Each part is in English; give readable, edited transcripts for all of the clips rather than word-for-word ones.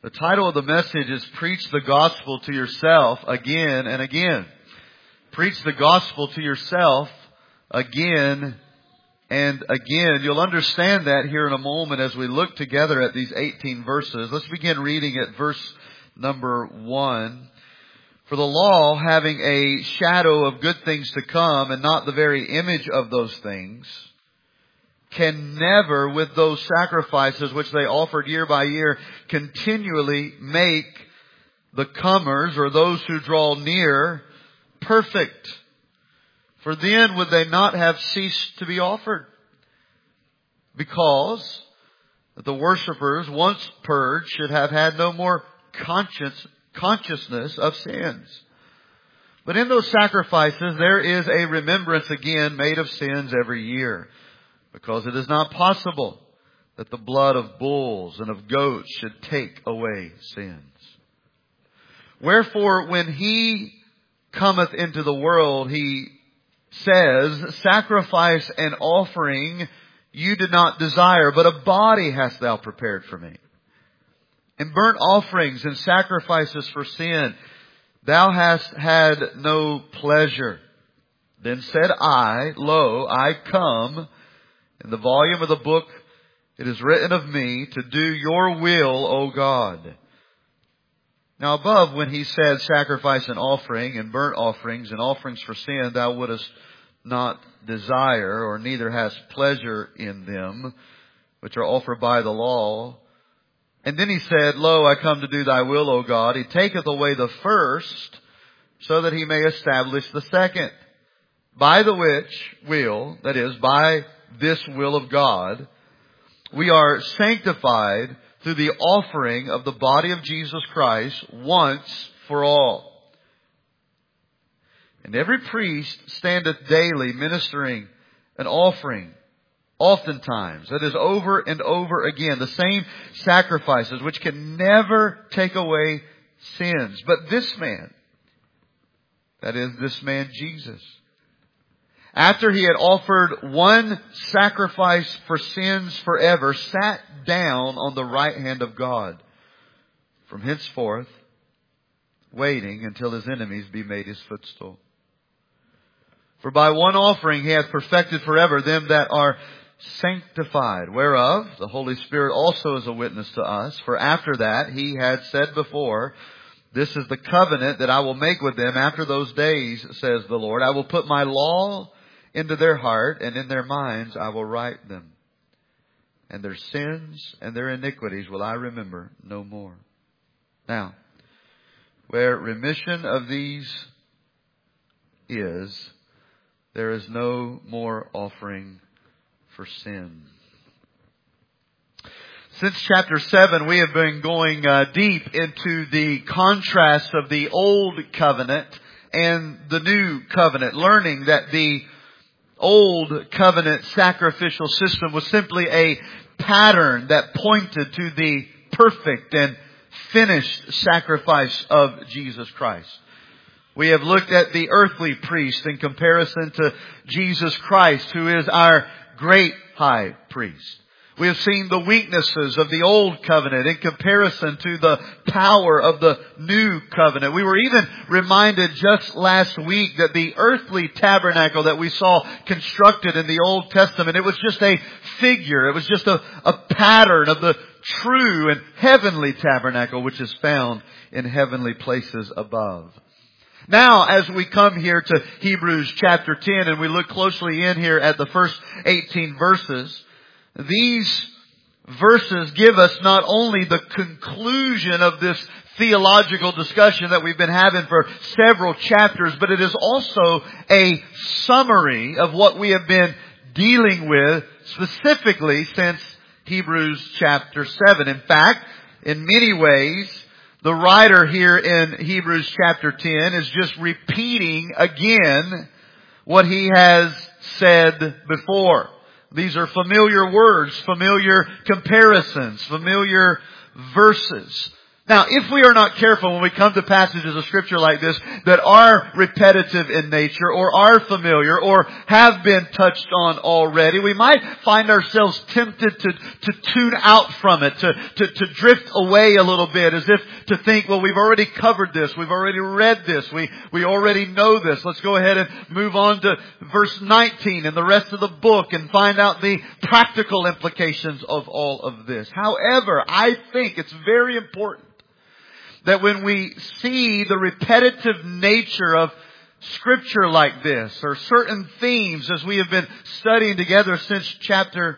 The title of the message is Preach the Gospel to Yourself Again and Again. Preach the Gospel to yourself again and again. You'll understand that here in a moment as we look together at these 18 verses. Let's begin reading at verse number 1. For the law, having a shadow of good things to come and not the very image of those things, can never, with those sacrifices which they offered year by year, continually make the comers or those who draw near perfect. For then would they not have ceased to be offered? Because the worshippers, once purged, should have had no more consciousness of sins. But in those sacrifices there is a remembrance again made of sins every year. Because it is not possible that the blood of bulls and of goats should take away sins. Wherefore, when He cometh into the world, He says, Sacrifice and offering you did not desire, but a body hast thou prepared for me. And burnt offerings and sacrifices for sin thou hast had no pleasure. Then said I, Lo, I come. In the volume of the book it is written of me to do your will, O God. Now above, when He said sacrifice and offering and burnt offerings and offerings for sin, thou wouldest not desire, or neither hast pleasure in them, which are offered by the law. And then He said, Lo, I come to do thy will, O God. He taketh away the first, so that He may establish the second. By the which will, that is, by this will of God, we are sanctified through the offering of the body of Jesus Christ once for all. And every priest standeth daily ministering and offering, oftentimes, that is, over and over again, the same sacrifices which can never take away sins. But this man, that is, this man Jesus, after He had offered one sacrifice for sins forever, sat down on the right hand of God, from henceforth waiting until His enemies be made His footstool. For by one offering He hath perfected forever them that are sanctified, whereof the Holy Spirit also is a witness to us. For after that He had said before, This is the covenant that I will make with them after those days, says the Lord. I will put my law into their heart, and in their minds I will write them. And their sins and their iniquities will I remember no more. Now, where remission of these is, there is no more offering for sin. Since chapter 7, we have been going deep into the contrast of the Old Covenant and the New Covenant, learning that the Old Covenant sacrificial system was simply a pattern that pointed to the perfect and finished sacrifice of Jesus Christ. We have looked at the earthly priest in comparison to Jesus Christ, who is our great high priest. We have seen the weaknesses of the Old Covenant in comparison to the power of the New Covenant. We were even reminded just last week that the earthly tabernacle that we saw constructed in the Old Testament, it was just a figure. It was just a pattern of the true and heavenly tabernacle which is found in heavenly places above. Now, as we come here to Hebrews chapter 10 and we look closely in here at the first 18 verses, these verses give us not only the conclusion of this theological discussion that we've been having for several chapters, but it is also a summary of what we have been dealing with specifically since Hebrews chapter 7. In fact, in many ways, the writer here in Hebrews chapter 10 is just repeating again what he has said before. These are familiar words, familiar comparisons, familiar verses. Now, if we are not careful when we come to passages of Scripture like this that are repetitive in nature or are familiar or have been touched on already, we might find ourselves tempted to tune out from it, to drift away a little bit as if to think, well, we've already covered this, we've already read this, we already know this. Let's go ahead and move on to verse 19 and the rest of the book and find out the practical implications of all of this. However, I think it's very important that when we see the repetitive nature of Scripture like this, or certain themes as we have been studying together since chapter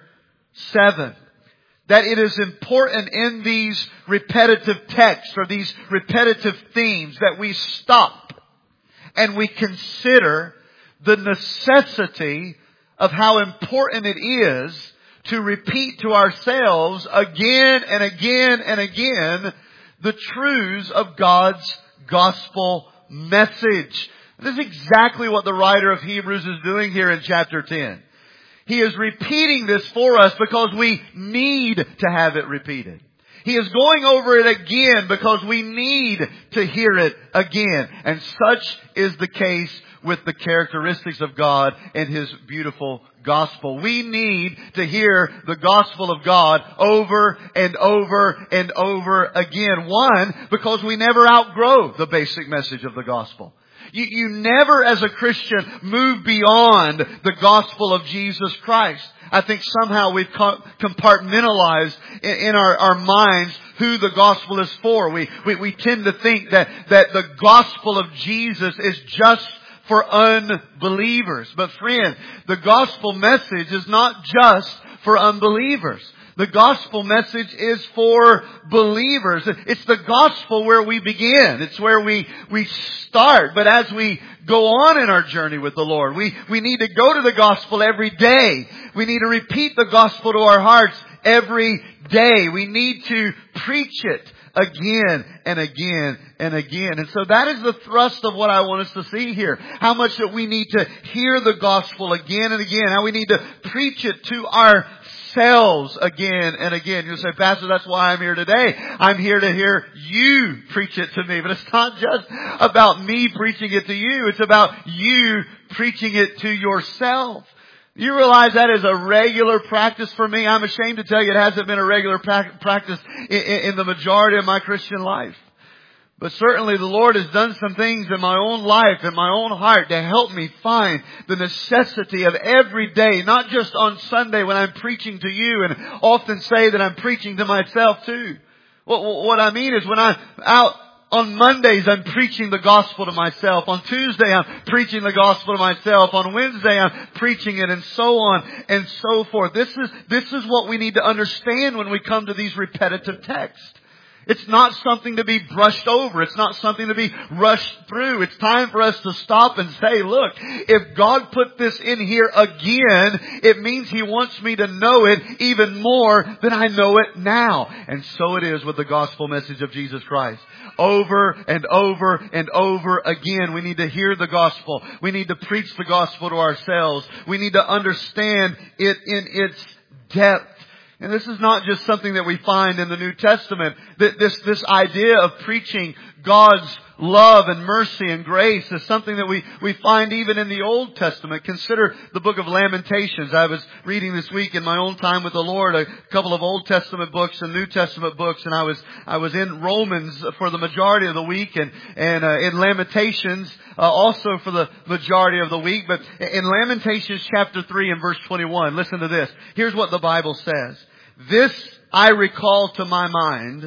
7, that it is important in these repetitive texts or these repetitive themes that we stop and we consider the necessity of how important it is to repeat to ourselves again and again and again the truths of God's gospel message. This is exactly what the writer of Hebrews is doing here in chapter 10. He is repeating this for us because we need to have it repeated. He is going over it again because we need to hear it again. And such is the case with the characteristics of God and His beautiful gospel. We need to hear the gospel of God over and over and over again. One, because we never outgrow the basic message of the gospel. You never as a Christian move beyond the gospel of Jesus Christ. I think somehow we've compartmentalized in our minds who the gospel is for. We tend to think that the gospel of Jesus is just for unbelievers. But friend, the gospel message is not just for unbelievers. The gospel message is for believers. It's the gospel where we begin. It's where we start. But as we go on in our journey with the Lord, we need to go to the gospel every day. We need to repeat the gospel to our hearts every day. We need to preach it again and again and again. And so that is the thrust of what I want us to see here. How much that we need to hear the gospel again and again. How we need to preach it to ourselves again and again. You'll say, Pastor, that's why I'm here today. I'm here to hear you preach it to me. But it's not just about me preaching it to you. It's about you preaching it to yourself. You realize that is a regular practice for me. I'm ashamed to tell you it hasn't been a regular practice in the majority of my Christian life. But certainly the Lord has done some things in my own life, in my own heart, to help me find the necessity of every day, not just on Sunday when I'm preaching to you, and often say that I'm preaching to myself too. What I mean is when I'm out on Mondays, I'm preaching the gospel to myself. On Tuesday, I'm preaching the gospel to myself. On Wednesday, I'm preaching it, and so on and so forth. This is what we need to understand when we come to these repetitive texts. It's not something to be brushed over. It's not something to be rushed through. It's time for us to stop and say, look, if God put this in here again, it means He wants me to know it even more than I know it now. And so it is with the gospel message of Jesus Christ. Over and over and over again, we need to hear the gospel. We need to preach the gospel to ourselves. We need to understand it in its depth. And this is not just something that we find in the New Testament. This idea of preaching God's love and mercy and grace is something that we find even in the Old Testament. Consider the book of Lamentations. I was reading this week in my own time with the Lord a couple of Old Testament books and New Testament books, and I was in Romans for the majority of the week and in Lamentations also for the majority of the week. But in Lamentations chapter 3 and verse 21, listen to this. Here's what the Bible says. This I recall to my mind,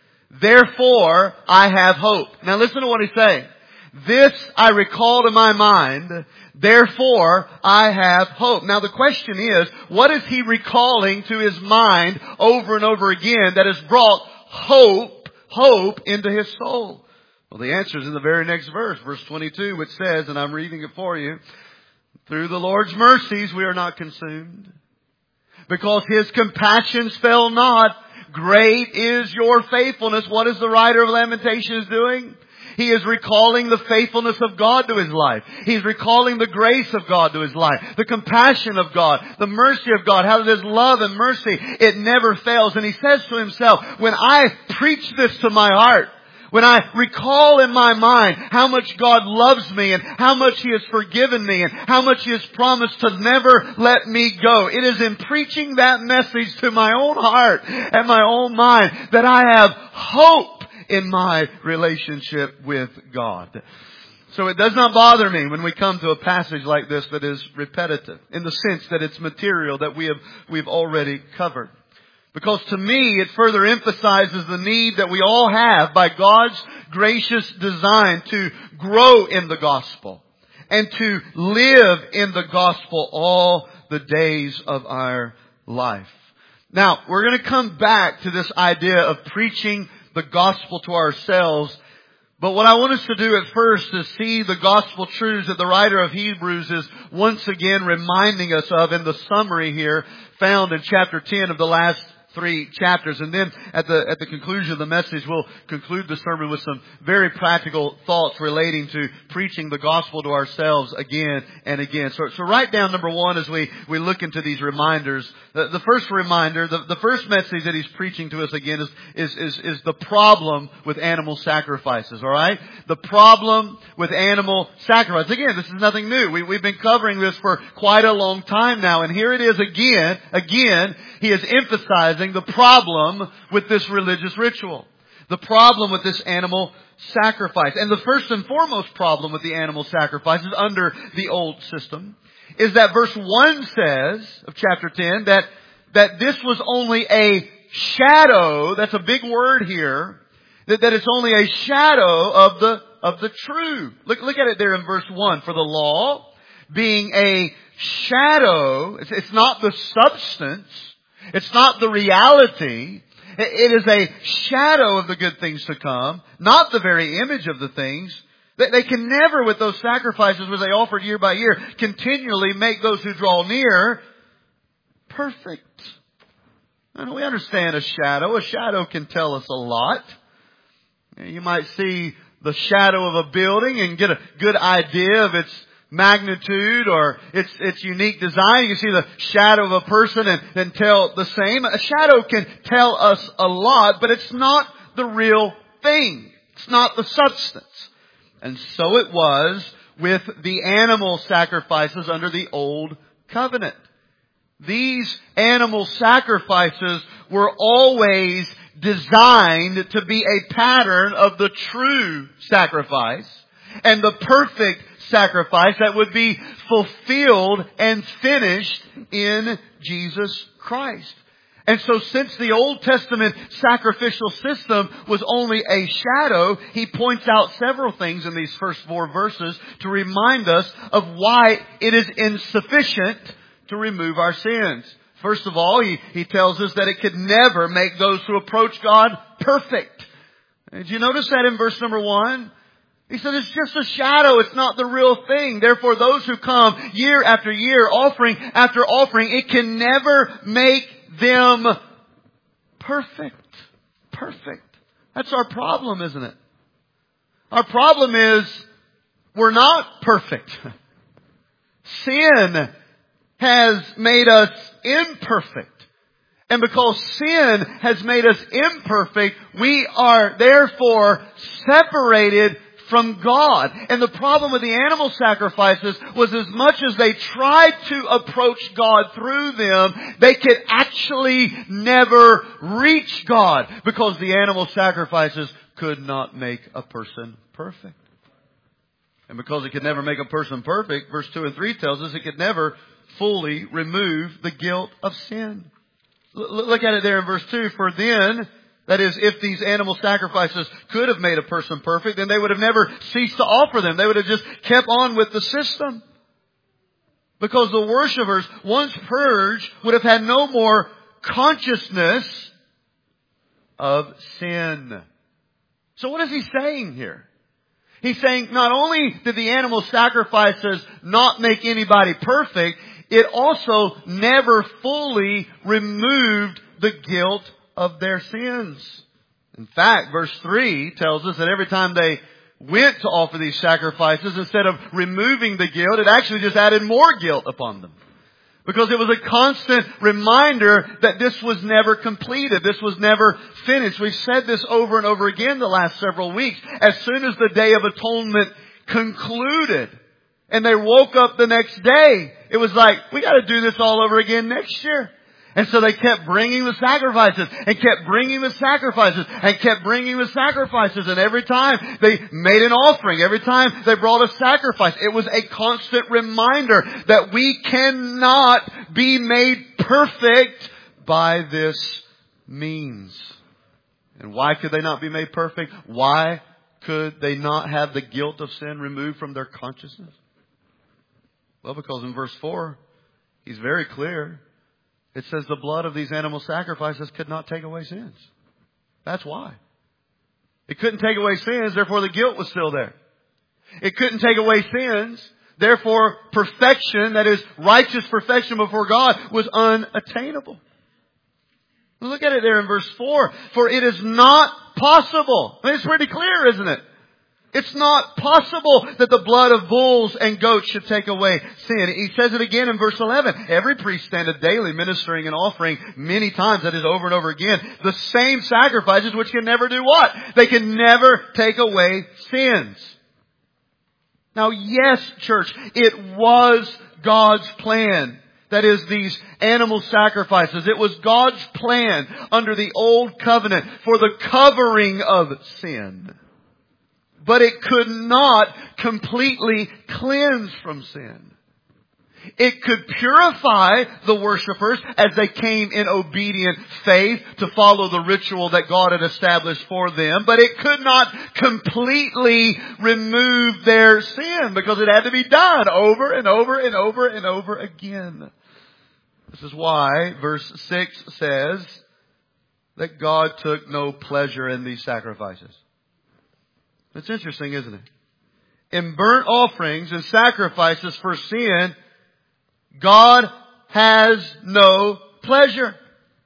therefore I have hope. Now listen to what he's saying. This I recall to my mind, therefore I have hope. Now the question is, what is he recalling to his mind over and over again that has brought hope into his soul? Well, the answer is in the very next verse, verse 22, which says, and I'm reading it for you, through the Lord's mercies we are not consumed, because His compassions fail not. Great is your faithfulness. What is the writer of Lamentations doing? He is recalling the faithfulness of God to his life. He's recalling the grace of God to his life, the compassion of God, the mercy of God, how His love and mercy, it never fails. And he says to himself, when I preach this to my heart, when I recall in my mind how much God loves me and how much He has forgiven me and how much He has promised to never let me go, it is in preaching that message to my own heart and my own mind that I have hope in my relationship with God. So it does not bother me when we come to a passage like this that is repetitive, in the sense that it's material that we've already covered. Because to me, it further emphasizes the need that we all have by God's gracious design to grow in the gospel and to live in the gospel all the days of our life. Now, we're going to come back to this idea of preaching the gospel to ourselves. But what I want us to do at first is see the gospel truths that the writer of Hebrews is once again reminding us of in the summary here found in chapter 10 of the last 3 chapters. And then at the conclusion of the message, we'll conclude the sermon with some very practical thoughts relating to preaching the gospel to ourselves again and again. So write down number 1 as we look into these reminders. The first reminder, the first message that he's preaching to us again is the problem with animal sacrifices. All right? The problem with animal sacrifice. Again, this is nothing new. We've been covering this for quite a long time now. And here it is again, he is emphasizing the problem with this religious ritual. The problem with this animal sacrifice. And the first and foremost problem with the animal sacrifices under the old system is that verse 1 says of chapter 10 that this was only a shadow. That's a big word here. That it's only a shadow of the true. Look at it there in verse 1. For the law being a shadow, it's not the substance. It's not the reality. It is a shadow of the good things to come, not the very image of the things. They can never, with those sacrifices which they offered year by year, continually make those who draw near perfect. And we understand a shadow. A shadow can tell us a lot. You might see the shadow of a building and get a good idea of its magnitude or its unique design. You can see the shadow of a person and tell the same. A shadow can tell us a lot, but it's not the real thing. It's not the substance. And so it was with the animal sacrifices under the old covenant. These animal sacrifices were always designed to be a pattern of the true sacrifice and the perfect sacrifice that would be fulfilled and finished in Jesus Christ. And so since the Old Testament sacrificial system was only a shadow, he points out several things in these first 4 verses to remind us of why it is insufficient to remove our sins. First of all, he tells us that it could never make those who approach God perfect. Did you notice that in verse number 1? He said it's just a shadow. It's not the real thing. Therefore, those who come year after year, offering after offering, it can never make them perfect. Perfect. That's our problem, isn't it? Our problem is we're not perfect. Sin has made us imperfect. And because sin has made us imperfect, we are therefore separated from God. And the problem with the animal sacrifices was as much as they tried to approach God through them, they could actually never reach God because the animal sacrifices could not make a person perfect. And because it could never make a person perfect, verse 2 and 3 tells us it could never fully remove the guilt of sin. Look at it there in verse 2. For then, that is, if these animal sacrifices could have made a person perfect, then they would have never ceased to offer them. They would have just kept on with the system. Because the worshipers, once purged, would have had no more consciousness of sin. So what is he saying here? He's saying not only did the animal sacrifices not make anybody perfect, it also never fully removed the guilt of their sins. In fact, verse 3 tells us that every time they went to offer these sacrifices, instead of removing the guilt, it actually just added more guilt upon them. Because it was a constant reminder that this was never completed. This was never finished. We've said this over and over again the last several weeks. As soon as the Day of Atonement concluded and they woke up the next day, it was like, we got to do this all over again next year. And so they kept bringing the sacrifices and kept bringing the sacrifices and kept bringing the sacrifices. And every time they made an offering, every time they brought a sacrifice, it was a constant reminder that we cannot be made perfect by this means. And why could they not be made perfect? Why could they not have the guilt of sin removed from their consciousness? Well, because in verse 4, he's very clear. It says the blood of these animal sacrifices could not take away sins. That's why. It couldn't take away sins, therefore the guilt was still there. It couldn't take away sins, therefore perfection, that is righteous perfection before God, was unattainable. Look at it there in verse 4. For it is not possible. I mean, it's pretty clear, isn't it? It's not possible that the blood of bulls and goats should take away sin. He says it again in verse 11. Every priest standeth daily ministering and offering many times, that is over and over again, the same sacrifices which can never do what? They can never take away sins. Now, yes, church, it was God's plan. That is, these animal sacrifices. It was God's plan under the old covenant for the covering of sin. But it could not completely cleanse from sin. It could purify the worshipers as they came in obedient faith to follow the ritual that God had established for them. But it could not completely remove their sin, because it had to be done over and over and over and over again. This is why verse 6 says that God took no pleasure in these sacrifices. It's interesting, isn't it? In burnt offerings and sacrifices for sin, God has no pleasure.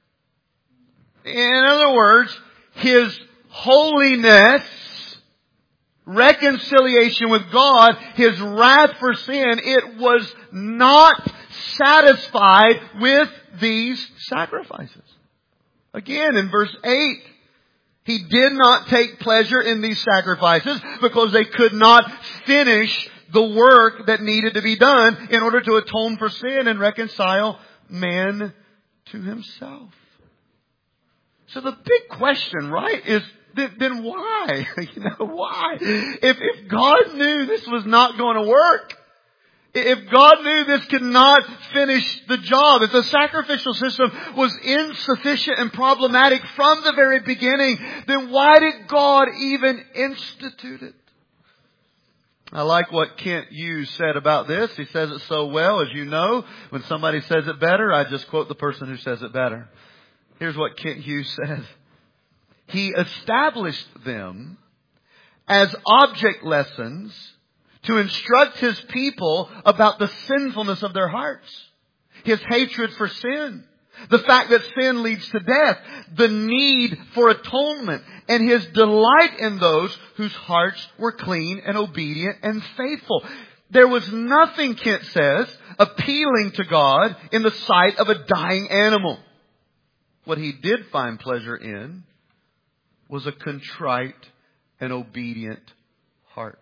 In other words, His holiness, reconciliation with God, His wrath for sin, it was not satisfied with these sacrifices. Again, in verse 8, He did not take pleasure in these sacrifices because they could not finish the work that needed to be done in order to atone for sin and reconcile man to Himself. So the big question, right, is then why? Why? If God knew this was not going to work, if God knew this could not finish the job, if the sacrificial system was insufficient and problematic from the very beginning, then why did God even institute it? I like what Kent Hughes said about this. He says it so well, as you know. When somebody says it better, I just quote the person who says it better. Here's what Kent Hughes says. He established them as object lessons to instruct His people about the sinfulness of their hearts, His hatred for sin, the fact that sin leads to death, the need for atonement, and His delight in those whose hearts were clean and obedient and faithful. There was nothing, Kent says, appealing to God in the sight of a dying animal. What He did find pleasure in was a contrite and obedient heart.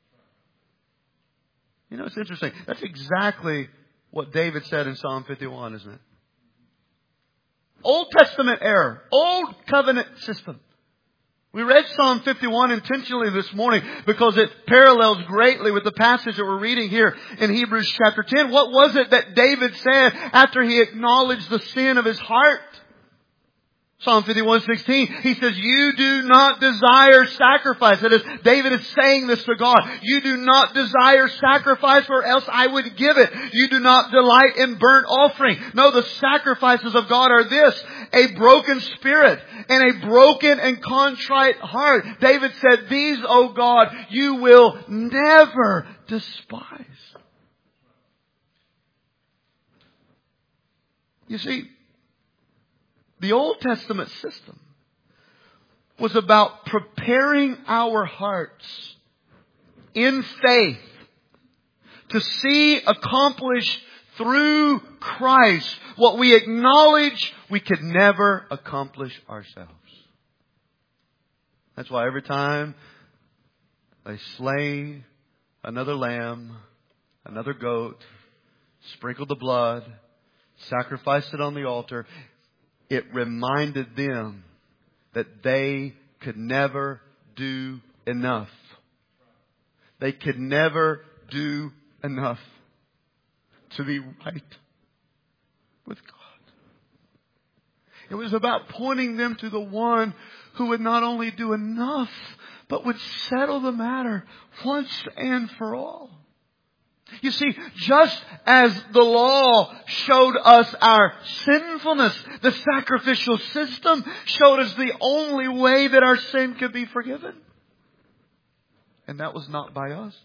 You know, it's interesting. That's exactly what David said in Psalm 51, isn't it? Old Testament error. Old covenant system. We read Psalm 51 intentionally this morning because it parallels greatly with the passage that we're reading here in Hebrews chapter 10. What was it that David said after he acknowledged the sin of his heart? Psalm 51:16, he says, you do not desire sacrifice. That is, David is saying this to God. You do not desire sacrifice, or else I would give it. You do not delight in burnt offering. No, the sacrifices of God are this: a broken spirit and a broken and contrite heart. David said, these, O God, you will never despise. You see, the Old Testament system was about preparing our hearts in faith to see accomplished through Christ what we acknowledge we could never accomplish ourselves. That's why every time they slay another lamb, another goat, sprinkled the blood, sacrificed it on the altar, it reminded them that they could never do enough. They could never do enough to be right with God. It was about pointing them to the one who would not only do enough, but would settle the matter once and for all. You see, just as the law showed us our sinfulness, the sacrificial system showed us the only way that our sin could be forgiven. And that was not by us,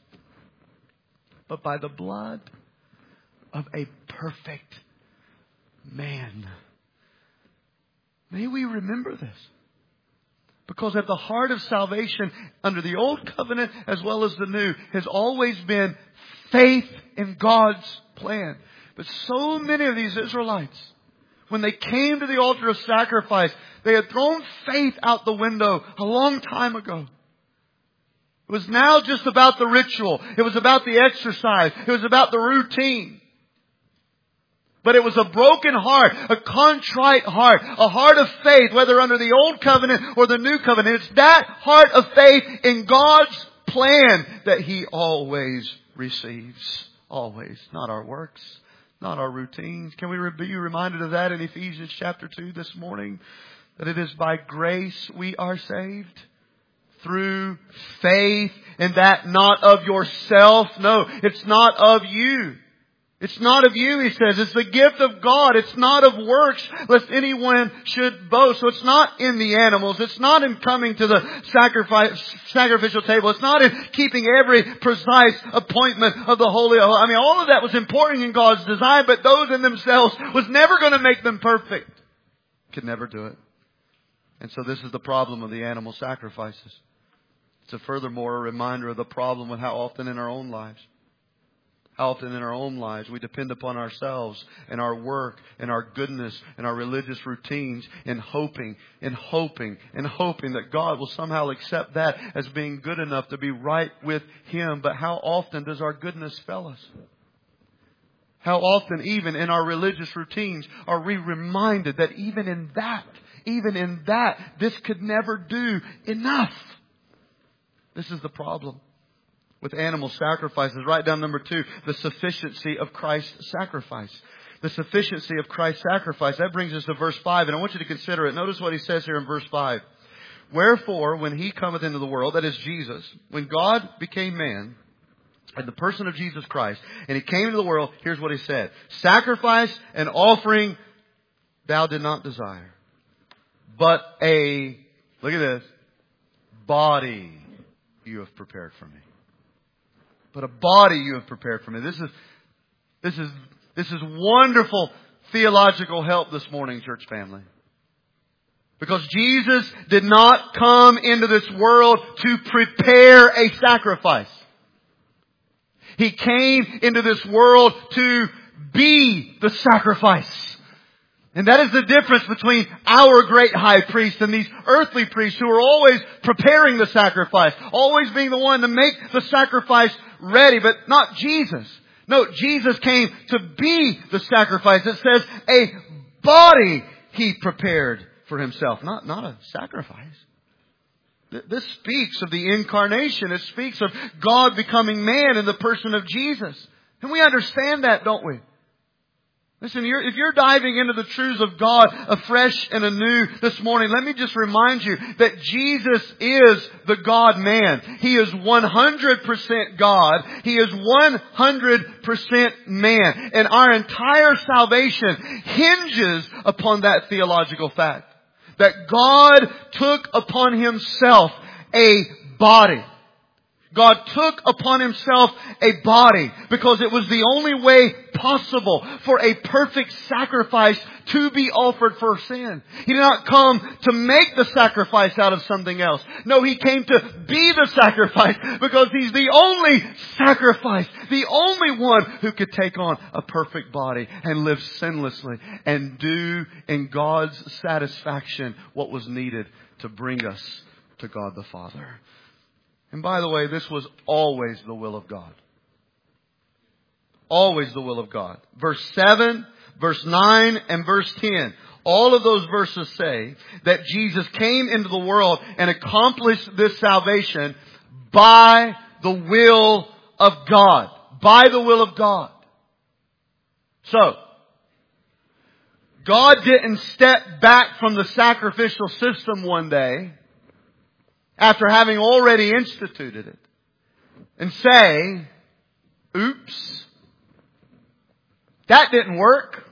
but by the blood of a perfect man. May we remember this. Because at the heart of salvation under the old covenant as well as the new has always been faith in God's plan. But so many of these Israelites, when they came to the altar of sacrifice, they had thrown faith out the window a long time ago. It was now just about the ritual. It was about the exercise. It was about the routine. But it was a broken heart, a contrite heart, a heart of faith, whether under the old covenant or the new covenant. It's that heart of faith in God's plan that He always receives. Always. Not our works, not our routines. Can we be reminded of that in Ephesians chapter 2 this morning? That it is by grace we are saved. Through faith, and that not of yourself. No, it's not of you. It's not of you, he says. It's the gift of God. It's not of works, lest anyone should boast. So it's not in the animals. It's not in coming to the sacrificial table. It's not in keeping every precise appointment of the Holy. I mean, all of that was important in God's design, but those in themselves was never going to make them perfect. Could never do it. And so this is the problem of the animal sacrifices. It's furthermore a reminder of the problem with how often in our own lives we depend upon ourselves and our work and our goodness and our religious routines and hoping that God will somehow accept that as being good enough to be right with Him. But how often does our goodness fail us? How often, even in our religious routines, are we reminded that even in that, this could never do enough? This is the problem with animal sacrifices. Write down number 2, the sufficiency of Christ's sacrifice. The sufficiency of Christ's sacrifice. That brings us to verse 5, and I want you to consider it. Notice what he says here in verse 5. Wherefore, when He cometh into the world, that is Jesus, when God became man, in the person of Jesus Christ, and He came into the world, here's what He said. Sacrifice and offering thou did not desire, but look at this, body you have prepared for me. But a body you have prepared for me. This is wonderful theological help this morning, church family. Because Jesus did not come into this world to prepare a sacrifice. He came into this world to be the sacrifice. And that is the difference between our great high priest and these earthly priests who are always preparing the sacrifice, always being the one to make the sacrifice ready, but not Jesus. No, Jesus came to be the sacrifice. It says a body He prepared for Himself, not a sacrifice. This speaks of the incarnation. It speaks of God becoming man in the person of Jesus. And we understand that, don't we? Listen, if you're diving into the truths of God afresh and anew this morning, let me just remind you that Jesus is the God-man. He is 100% God. He is 100% man. And our entire salvation hinges upon that theological fact. That God took upon Himself a body. God took upon Himself a body because it was the only way possible for a perfect sacrifice to be offered for sin. He did not come to make the sacrifice out of something else. No, He came to be the sacrifice because He's the only sacrifice, the only one who could take on a perfect body and live sinlessly and do in God's satisfaction what was needed to bring us to God the Father. And by the way, this was always the will of God. Always the will of God. Verse 7, verse 9, and verse 10. All of those verses say that Jesus came into the world and accomplished this salvation by the will of God. By the will of God. So, God didn't step back from the sacrificial system one day after having already instituted it and say, oops, that didn't work.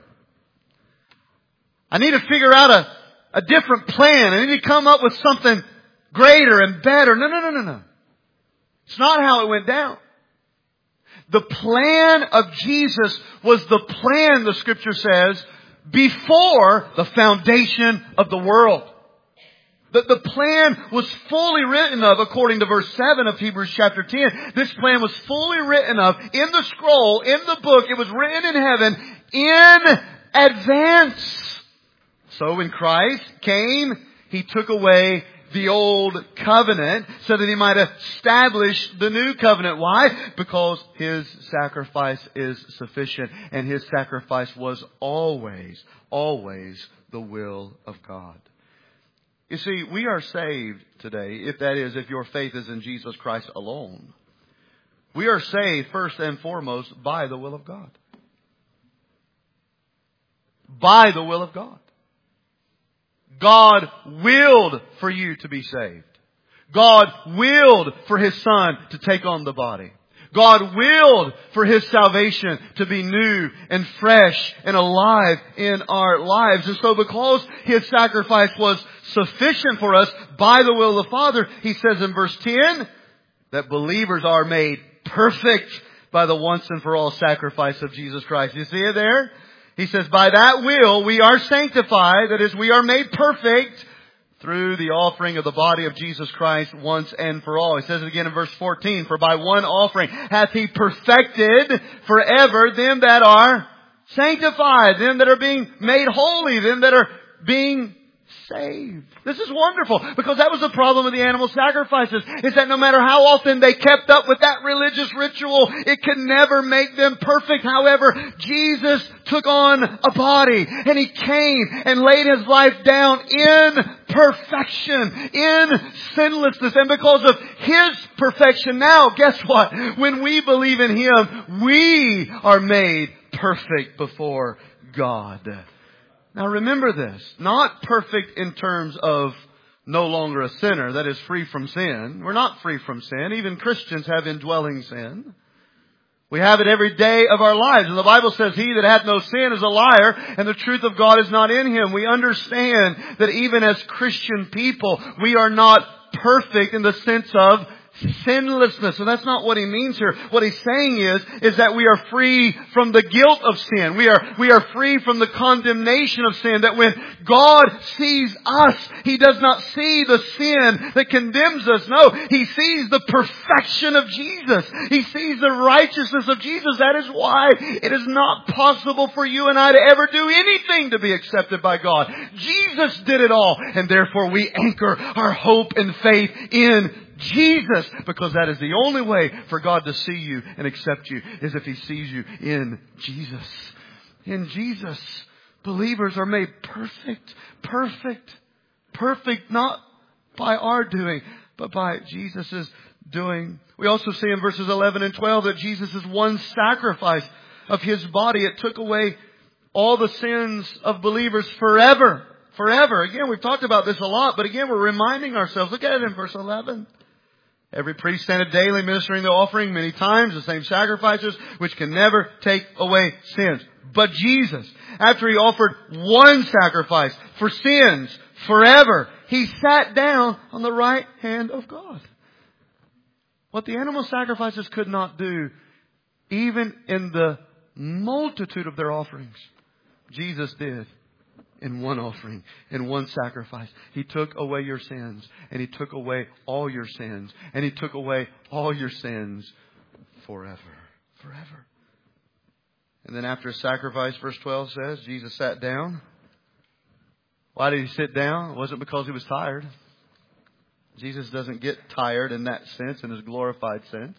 I need to figure out a different plan. I need to come up with something greater and better. No. It's not how it went down. The plan of Jesus was the plan, the Scripture says, before the foundation of the world. The plan was fully written of, according to verse 7 of Hebrews chapter 10. This plan was fully written of in the scroll, in the book. It was written in heaven in advance. So when Christ came, He took away the old covenant so that He might establish the new covenant. Why? Because His sacrifice is sufficient, and His sacrifice was always the will of God. You see, we are saved today, if your faith is in Jesus Christ alone. We are saved first and foremost by the will of God. By the will of God. God willed for you to be saved. God willed for His Son to take on the body. God willed for His salvation to be new and fresh and alive in our lives. And so because His sacrifice was sufficient for us by the will of the Father, He says in verse 10 that believers are made perfect by the once and for all sacrifice of Jesus Christ. You see it there? He says, by that will we are sanctified, that is, we are made perfect through the offering of the body of Jesus Christ once and for all. He says it again in verse 14, for by one offering hath He perfected forever them that are sanctified, them that are being made holy, them that are being saved. This is wonderful, because that was the problem with the animal sacrifices, is that no matter how often they kept up with that religious ritual, it could never make them perfect. However, Jesus took on a body, and He came and laid His life down in perfection, in sinlessness. And because of His perfection, now, guess what? When we believe in Him, we are made perfect before God. Now remember this, not perfect in terms of no longer a sinner, that is free from sin. We're not free from sin. Even Christians have indwelling sin. We have it every day of our lives. And the Bible says, he that hath no sin is a liar, and the truth of God is not in him. We understand that even as Christian people, we are not perfect in the sense of sinlessness. And that's not what he means here. What he's saying is that we are free from the guilt of sin. We are free from the condemnation of sin. That when God sees us, He does not see the sin that condemns us. No, He sees the perfection of Jesus. He sees the righteousness of Jesus. That is why it is not possible for you and I to ever do anything to be accepted by God. Jesus did it all, and therefore we anchor our hope and faith in Jesus, because that is the only way for God to see you and accept you, is if He sees you in Jesus. In Jesus, believers are made perfect, not by our doing, but by Jesus' doing. We also see in verses 11 and 12 that Jesus' one sacrifice of His body, it took away all the sins of believers forever. Forever. Again, we've talked about this a lot, but again, we're reminding ourselves. Look at it in verse 11. Every priest standeth daily ministering the offering many times, the same sacrifices, which can never take away sins. But Jesus, after He offered one sacrifice for sins forever, He sat down on the right hand of God. What the animal sacrifices could not do, even in the multitude of their offerings, Jesus did in one offering, in one sacrifice. He took away your sins, and He took away all your sins, and He took away all your sins forever. Forever. And then after His sacrifice, verse 12 says, Jesus sat down. Why did He sit down? It wasn't because He was tired. Jesus doesn't get tired in that sense, in His glorified sense.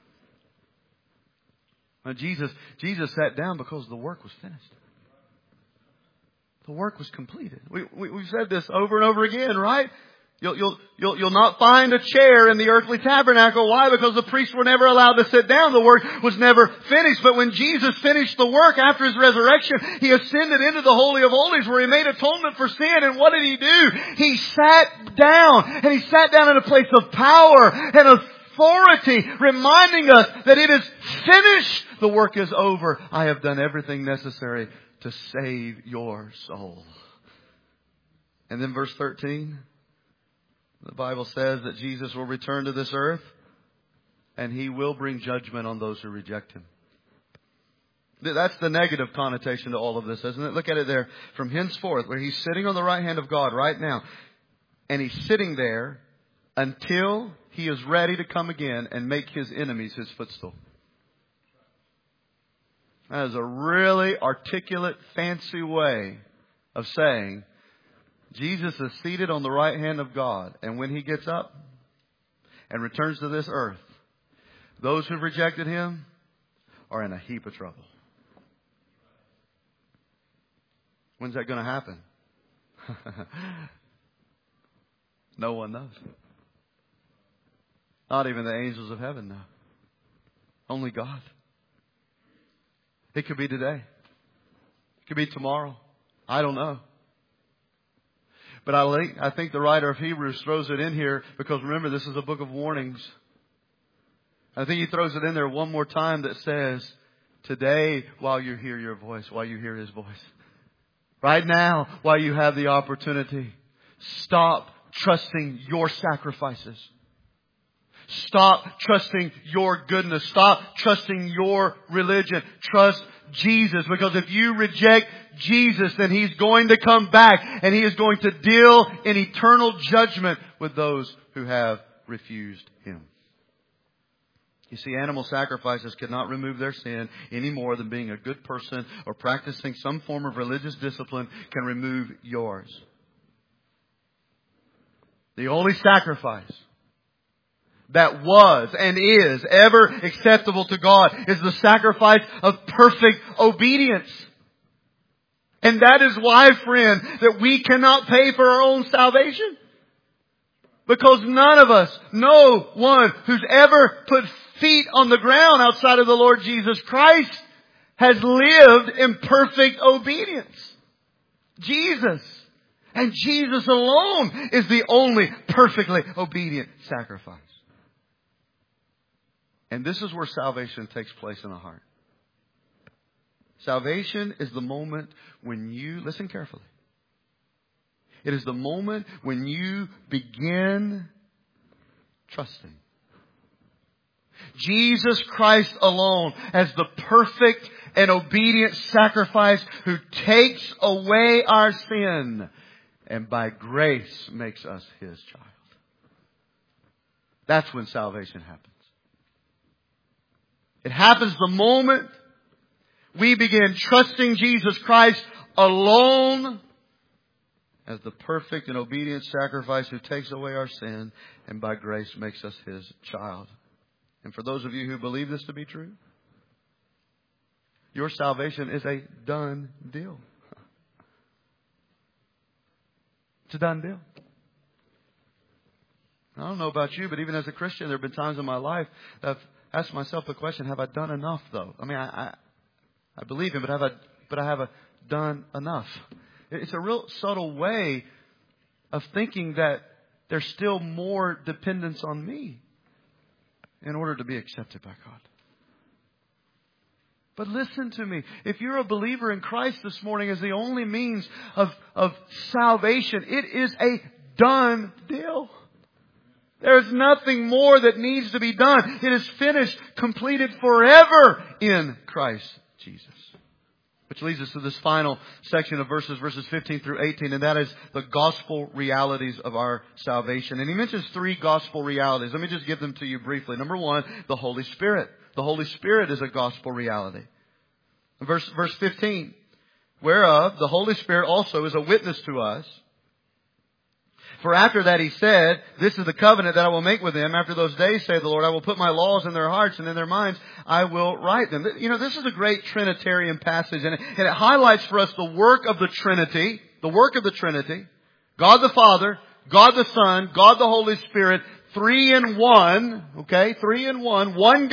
Now, Jesus sat down because the work was finished. The work was completed. We've said this over and over again, right? You'll not find a chair in the earthly tabernacle. Why? Because the priests were never allowed to sit down. The work was never finished. But when Jesus finished the work after His resurrection, He ascended into the Holy of Holies where He made atonement for sin. And what did He do? He sat down. And He sat down in a place of power and authority, reminding us that it is finished. The work is over. I have done everything necessary to save your soul. And then verse 13. The Bible says that Jesus will return to this earth and He will bring judgment on those who reject Him. That's the negative connotation to all of this, isn't it? Look at it there. From henceforth, where He's sitting on the right hand of God right now. And He's sitting there until He is ready to come again and make His enemies His footstool. That is a really articulate, fancy way of saying Jesus is seated on the right hand of God. And when He gets up and returns to this earth, those who've rejected Him are in a heap of trouble. When's that going to happen? No one knows. Not even the angels of heaven know. Only God. It could be today. It could be tomorrow. I don't know. But I think the writer of Hebrews throws it in here because remember, this is a book of warnings. I think he throws it in there one more time that says, today, while you hear your voice, while you hear His voice, right now, while you have the opportunity, stop trusting your sacrifices. Stop trusting your goodness. Stop trusting your religion. Trust Jesus. Because if you reject Jesus, then He's going to come back and He is going to deal in eternal judgment with those who have refused Him. You see, animal sacrifices cannot remove their sin any more than being a good person or practicing some form of religious discipline can remove yours. The only sacrifice that was and is ever acceptable to God is the sacrifice of perfect obedience. And that is why, friend, that we cannot pay for our own salvation. Because none of us, no one who's ever put feet on the ground outside of the Lord Jesus Christ has lived in perfect obedience. Jesus. And Jesus alone is the only perfectly obedient sacrifice. And this is where salvation takes place in the heart. Salvation is the moment when you, listen carefully. It is the moment when you begin trusting Jesus Christ alone as the perfect and obedient sacrifice who takes away our sin and by grace makes us His child. That's when salvation happens. It happens the moment we begin trusting Jesus Christ alone as the perfect and obedient sacrifice who takes away our sin and by grace makes us His child. And for those of you who believe this to be true, your salvation is a done deal. It's a done deal. I don't know about you, but even as a Christian, there have been times in my life that I've asked myself the question, have I done enough though? I mean, I believe Him, but I haven't done enough. It's a real subtle way of thinking that there's still more dependence on me in order to be accepted by God. But listen to me. If you're a believer in Christ this morning as the only means of salvation, it is a done deal. There's nothing more that needs to be done. It is finished, completed forever in Christ Jesus. Which leads us to this final section of verses 15 through 18, and that is the gospel realities of our salvation. And he mentions 3 gospel realities. Let me just give them to you briefly. Number 1, the Holy Spirit. The Holy Spirit is a gospel reality. Verse 15, whereof the Holy Spirit also is a witness to us. For after that he said, this is the covenant that I will make with them. After those days, saith the Lord, I will put my laws in their hearts, and in their minds I will write them. You know, this is a great Trinitarian passage, and it highlights for us the work of the Trinity. The work of the Trinity. God the Father, God the Son, God the Holy Spirit, 3 in 1. Okay, 3 in 1. One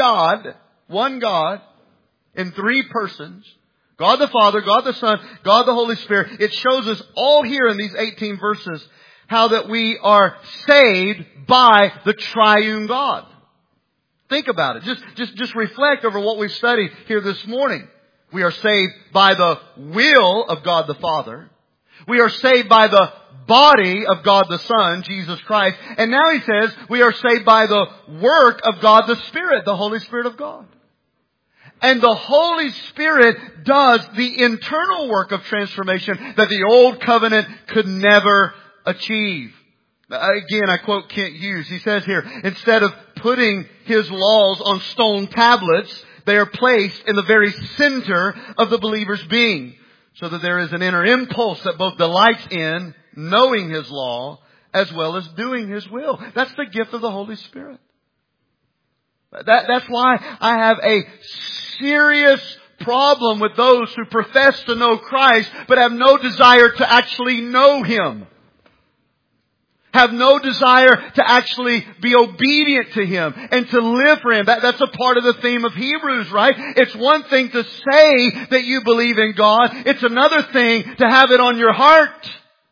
God in 3 persons. God the Father, God the Son, God the Holy Spirit. It shows us all here in these 18 verses how that we are saved by the triune God. Think about it. Just reflect over what we've studied here this morning. We are saved by the will of God the Father. We are saved by the body of God the Son, Jesus Christ. And now he says we are saved by the work of God the Spirit, the Holy Spirit of God. And the Holy Spirit does the internal work of transformation that the old covenant could never achieve. Again, I quote Kent Hughes. He says here, instead of putting His laws on stone tablets, they are placed in the very center of the believer's being, so that there is an inner impulse that both delights in knowing His law as well as doing His will. That's the gift of the Holy Spirit. That's why I have a serious problem with those who profess to know Christ but have no desire to actually know Him. Have no desire to actually be obedient to Him and to live for Him. That's a part of the theme of Hebrews, right? It's one thing to say that you believe in God. It's another thing to have it on your heart.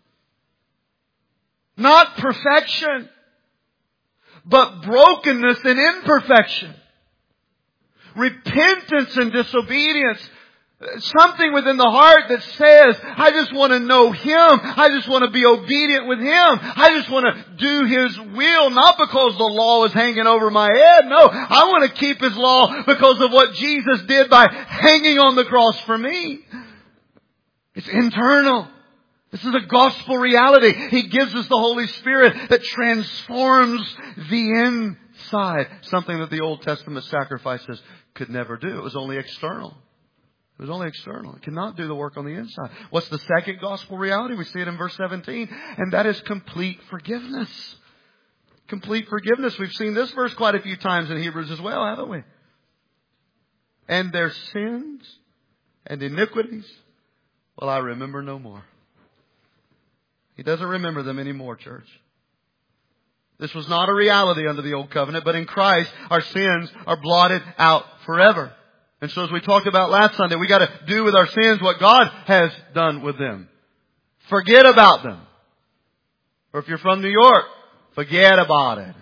Not perfection, but brokenness and imperfection. Repentance and disobedience. Something within the heart that says, I just want to know Him. I just want to be obedient with Him. I just want to do His will, not because the law is hanging over my head. No, I want to keep His law because of what Jesus did by hanging on the cross for me. It's internal. This is a gospel reality. He gives us the Holy Spirit that transforms the inside. Something that the Old Testament sacrifices could never do. It was only external. It was only external. It cannot do the work on the inside. What's the second gospel reality? We see it in verse 17. And that is complete forgiveness. Complete forgiveness. We've seen this verse quite a few times in Hebrews as well, haven't we? And their sins and iniquities, well, I remember no more. He doesn't remember them anymore, church. This was not a reality under the old covenant, but in Christ, our sins are blotted out forever. And so as we talked about last Sunday, we got to do with our sins what God has done with them. Forget about them. Or if you're from New York, forget about it.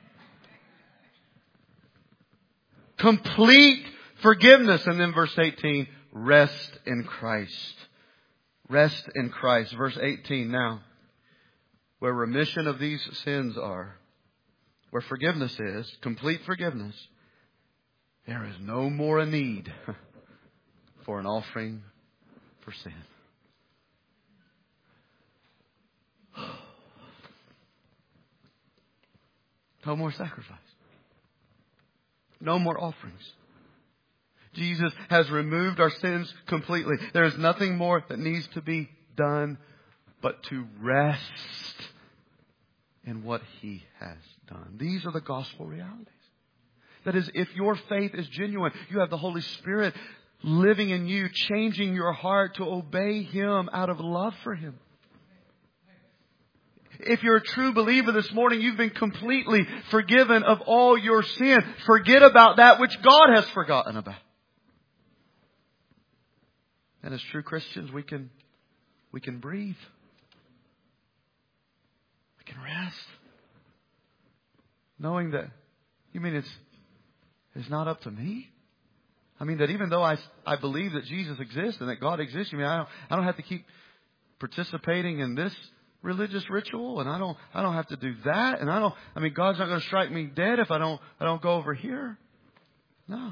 Complete forgiveness. And then verse 18, rest in Christ. Rest in Christ. Verse 18 now. Where remission of these sins are, where forgiveness is, complete forgiveness, there is no more a need for an offering for sin. No more sacrifice. No more offerings. Jesus has removed our sins completely. There is nothing more that needs to be done but to rest in what He has done. These are the gospel realities. That is, if your faith is genuine, you have the Holy Spirit living in you, changing your heart to obey Him out of love for Him. If you're a true believer this morning, you've been completely forgiven of all your sin. Forget about that which God has forgotten about. And as true Christians, we can breathe. We can rest. Knowing that, you mean it's not up to me? I mean that even though I believe that Jesus exists and that God exists, I mean I don't have to keep participating in this religious ritual, and I don't have to do that, and God's not going to strike me dead if I don't go over here. No.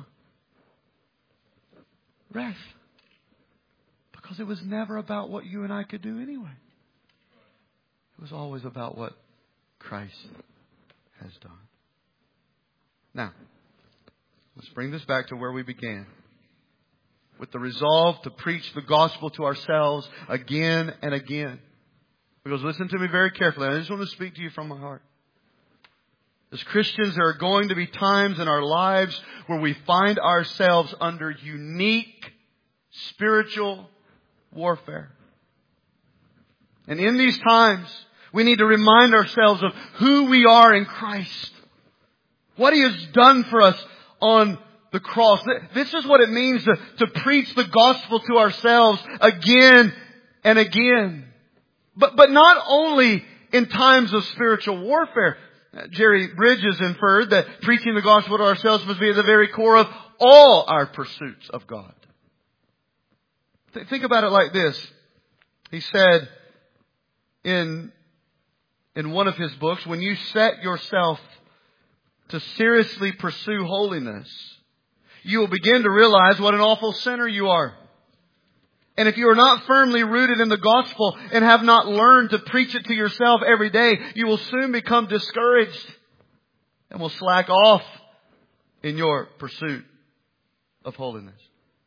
Rest. Because it was never about what you and I could do anyway. It was always about what Christ has done. Now, let's bring this back to where we began. With the resolve to preach the gospel to ourselves again and again. Because listen to me very carefully. I just want to speak to you from my heart. As Christians, there are going to be times in our lives where we find ourselves under unique spiritual warfare. And in these times, we need to remind ourselves of who we are in Christ. What He has done for us on the cross. This is what it means to preach the gospel to ourselves again and again. But not only in times of spiritual warfare. Jerry Bridges inferred that preaching the gospel to ourselves must be at the very core of all our pursuits of God. Think about it like this. He said in one of his books, when you set yourself to seriously pursue holiness, you will begin to realize what an awful sinner you are. And if you are not firmly rooted in the gospel and have not learned to preach it to yourself every day, you will soon become discouraged and will slack off in your pursuit of holiness.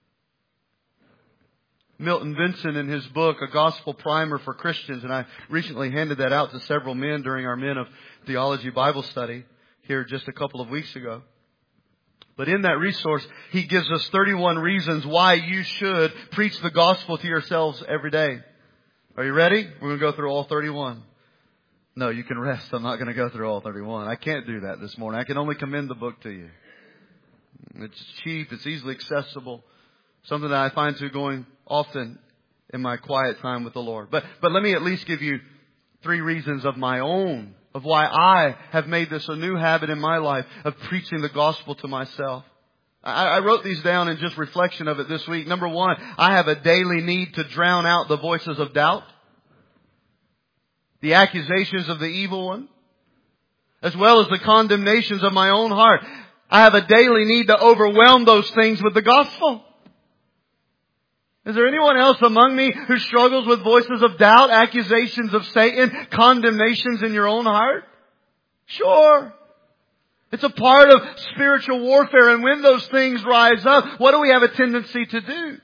Milton Vincent, in his book, A Gospel Primer for Christians, and I recently handed that out to several men during our Men of Theology Bible study here just a couple of weeks ago. But in that resource, he gives us 31 reasons why you should preach the gospel to yourselves every day. Are you ready? We're going to go through all 31. No, you can rest. I'm not going to go through all 31. I can't do that this morning. I can only commend the book to you. It's cheap. It's easily accessible. Something that I find to going often in my quiet time with the Lord. But let me at least give you 3 reasons of my own, of why I have made this a new habit in my life of preaching the gospel to myself. I wrote these down in just reflection of it this week. Number 1, I have a daily need to drown out the voices of doubt, the accusations of the evil one, as well as the condemnations of my own heart. I have a daily need to overwhelm those things with the gospel. Is there anyone else among me who struggles with voices of doubt, accusations of Satan, condemnations in your own heart? Sure. It's a part of spiritual warfare. And when those things rise up, what do we have a tendency to do?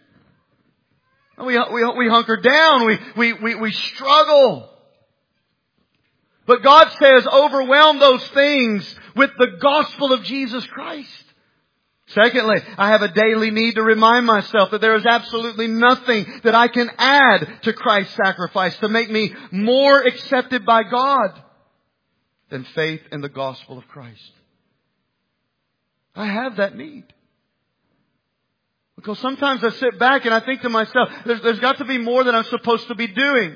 We hunker down. We struggle. But God says, overwhelm those things with the gospel of Jesus Christ. Secondly, I have a daily need to remind myself that there is absolutely nothing that I can add to Christ's sacrifice to make me more accepted by God than faith in the gospel of Christ. I have that need. Because sometimes I sit back and I think to myself, there's got to be more that I'm supposed to be doing.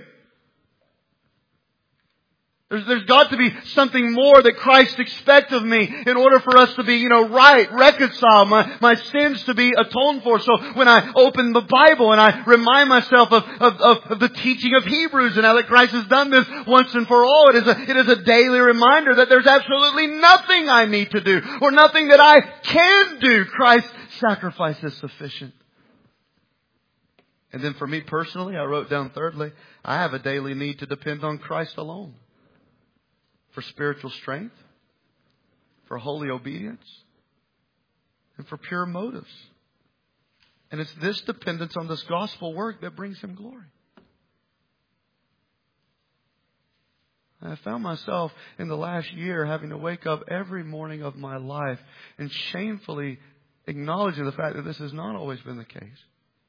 There's got to be something more that Christ expects of me in order for us to be, right, reconciled, my sins to be atoned for. So when I open the Bible and I remind myself of the teaching of Hebrews and how that Christ has done this once and for all, it is a daily reminder that there's absolutely nothing I need to do or nothing that I can do. Christ's sacrifice is sufficient. And then for me personally, I wrote down thirdly, I have a daily need to depend on Christ alone. For spiritual strength, for holy obedience, and for pure motives. And it's this dependence on this gospel work that brings Him glory. I found myself in the last year having to wake up every morning of my life and shamefully acknowledging the fact that this has not always been the case.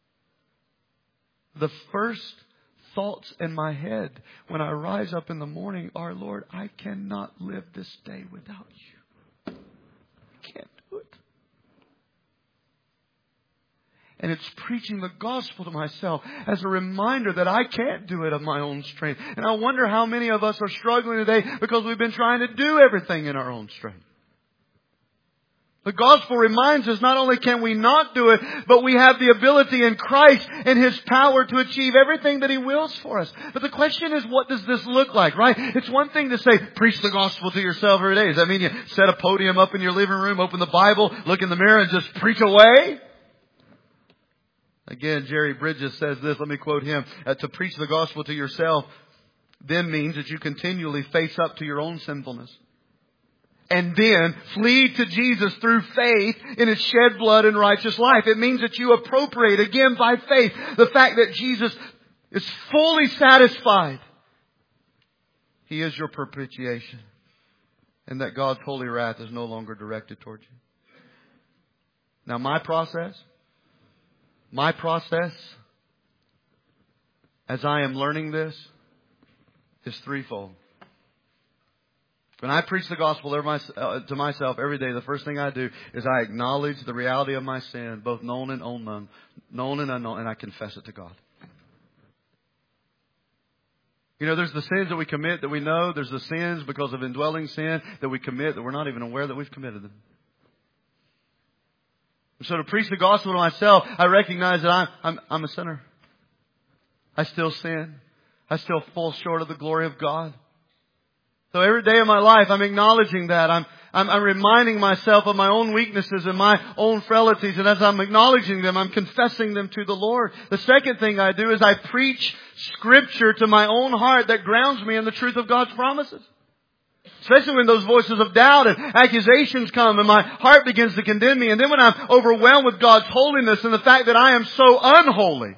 The first thoughts in my head when I rise up in the morning are, Lord, I cannot live this day without You. I can't do it. And it's preaching the gospel to myself as a reminder that I can't do it of my own strength. And I wonder how many of us are struggling today because we've been trying to do everything in our own strength. The gospel reminds us not only can we not do it, but we have the ability in Christ and His power to achieve everything that He wills for us. But the question is, what does this look like, right? It's one thing to say, preach the gospel to yourself every day. Does that mean you set a podium up in your living room, open the Bible, look in the mirror and just preach away? Again, Jerry Bridges says this, let me quote him, to preach the gospel to yourself then means that you continually face up to your own sinfulness. And then flee to Jesus through faith in His shed blood and righteous life. It means that you appropriate, again by faith, the fact that Jesus is fully satisfied. He is your propitiation. And that God's holy wrath is no longer directed towards you. Now my process, as I am learning this, is threefold. When I preach the gospel to myself every day, the first thing I do is I acknowledge the reality of my sin, both known and unknown, and I confess it to God. You know, there's the sins that we commit that we know. There's the sins because of indwelling sin that we commit that we're not even aware that we've committed them. So to preach the gospel to myself, I recognize that I'm a sinner. I still sin. I still fall short of the glory of God. So every day of my life, I'm acknowledging that. I'm reminding myself of my own weaknesses and my own frailties. And as I'm acknowledging them, I'm confessing them to the Lord. The second thing I do is I preach Scripture to my own heart that grounds me in the truth of God's promises. Especially when those voices of doubt and accusations come and my heart begins to condemn me. And then when I'm overwhelmed with God's holiness and the fact that I am so unholy.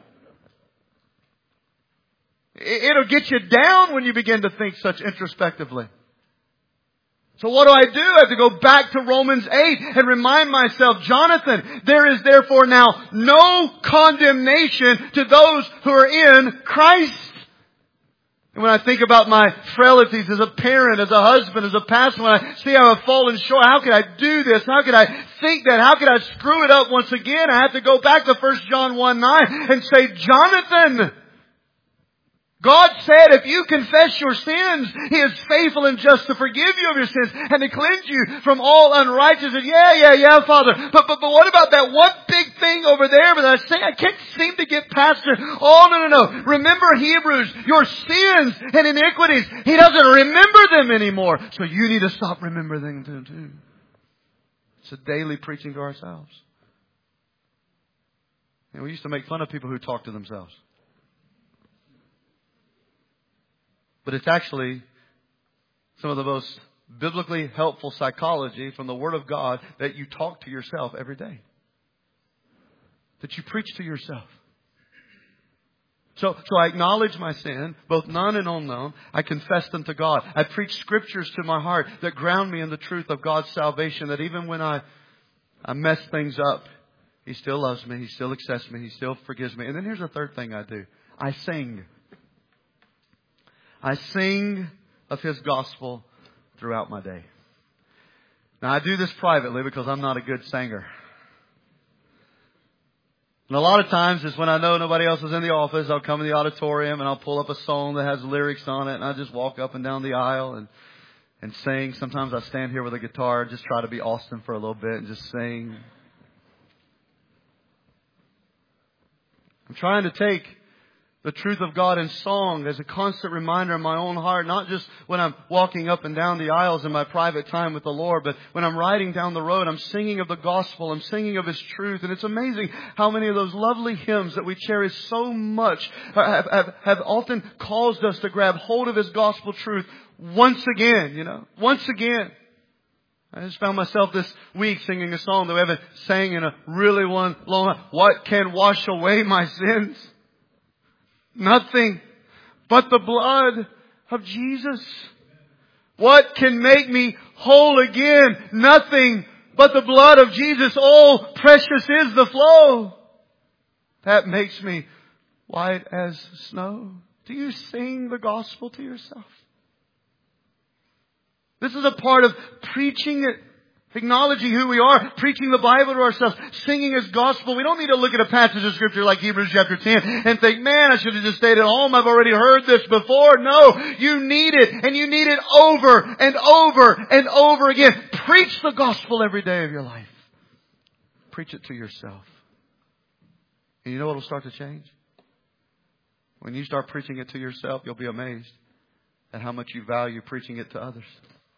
It'll get you down when you begin to think such introspectively. So what do? I have to go back to Romans 8 and remind myself, Jonathan, there is therefore now no condemnation to those who are in Christ. And when I think about my frailties as a parent, as a husband, as a pastor, when I see how I've fallen short, how could I do this? How could I think that? How could I screw it up once again? I have to go back to 1 John 1:9 and say, Jonathan, God said if you confess your sins, He is faithful and just to forgive you of your sins and to cleanse you from all unrighteousness. Yeah, Father. But what about that one big thing over there? But I can't seem to get past it. Oh, no. Remember Hebrews, your sins and iniquities. He doesn't remember them anymore. So you need to stop remembering them too. It's a daily preaching to ourselves. And we used to make fun of people who talk to themselves. But it's actually some of the most biblically helpful psychology from the Word of God that you talk to yourself every day. That you preach to yourself. So I acknowledge my sin, both known and unknown. I confess them to God. I preach Scriptures to my heart that ground me in the truth of God's salvation. That even when I mess things up, He still loves me. He still accepts me. He still forgives me. And then here's the third thing I do. I sing. I sing of His gospel throughout my day. Now I do this privately because I'm not a good singer. And a lot of times is when I know nobody else is in the office, I'll come in the auditorium and I'll pull up a song that has lyrics on it and I just walk up and down the aisle and sing. Sometimes I stand here with a guitar and just try to be Austin for a little bit and just sing. I'm trying to take the truth of God in song as a constant reminder in my own heart, not just when I'm walking up and down the aisles in my private time with the Lord, but when I'm riding down the road, I'm singing of the gospel, I'm singing of His truth. And it's amazing how many of those lovely hymns that we cherish so much have often caused us to grab hold of His gospel truth once again, once again. I just found myself this week singing a song that we haven't sang in a really long time. What can wash away my sins? Nothing but the blood of Jesus. What can make me whole again? Nothing but the blood of Jesus. Oh, precious is the flow that makes me white as snow. Do you sing the gospel to yourself? This is a part of preaching it. Acknowledging who we are, preaching the Bible to ourselves, singing His gospel. We don't need to look at a passage of Scripture like Hebrews chapter 10 and think, man, I should have just stayed at home. I've already heard this before. No, you need it, and you need it over and over and over again. Preach the gospel every day of your life. preach it to yourself. And you know what will start to change? When you start preaching it to yourself, you'll be amazed at how much you value preaching it to others.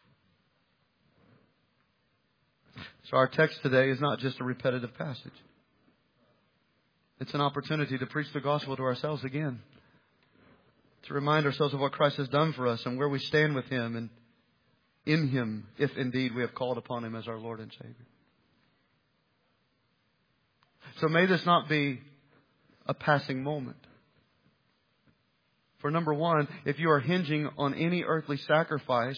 So our text today is not just a repetitive passage. It's an opportunity to preach the gospel to ourselves again. To remind ourselves of what Christ has done for us and where we stand with Him and in Him, if indeed we have called upon Him as our Lord and Savior. So may this not be a passing moment. For number one, if you are hinging on any earthly sacrifice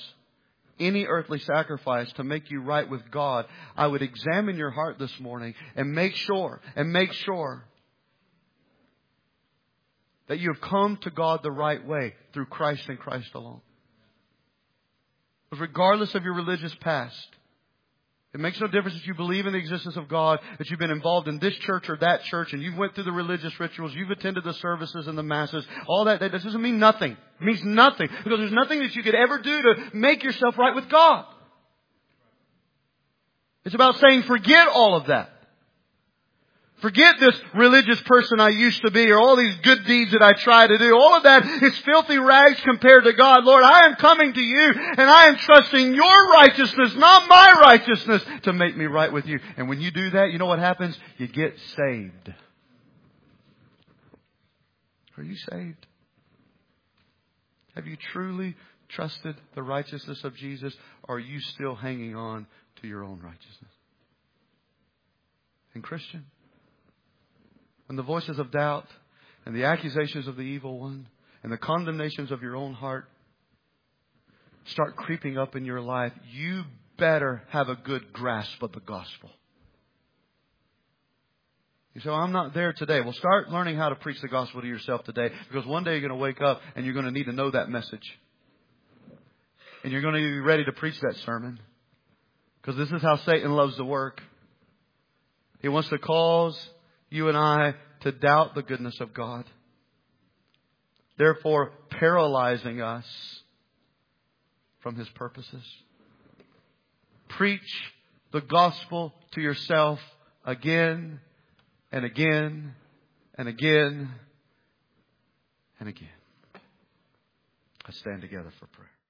to make you right with God, I would examine your heart this morning and make sure that you have come to God the right way through Christ and Christ alone. Because regardless of your religious past, it makes no difference if you believe in the existence of God, that you've been involved in this church or that church, and you've went through the religious rituals, you've attended the services and the masses, all that doesn't mean nothing. It means nothing. Because there's nothing that you could ever do to make yourself right with God. It's about saying, forget all of that. Forget this religious person I used to be, or all these good deeds that I try to do. All of that is filthy rags compared to God. Lord, I am coming to you and I am trusting your righteousness, not my righteousness, to make me right with you. And when you do that, you know what happens? You get saved. Are you saved? Have you truly trusted the righteousness of Jesus? Or are you still hanging on to your own righteousness? And Christian, when the voices of doubt and the accusations of the evil one and the condemnations of your own heart start creeping up in your life, you better have a good grasp of the gospel. You say, well, I'm not there today. Well, start learning how to preach the gospel to yourself today, because one day you're going to wake up and you're going to need to know that message. And you're going to be ready to preach that sermon. Because this is how Satan loves to work. He wants to cause you and I to doubt the goodness of God, therefore paralyzing us from His purposes. Preach the gospel to yourself again and again and again and again. Let's stand together for prayer.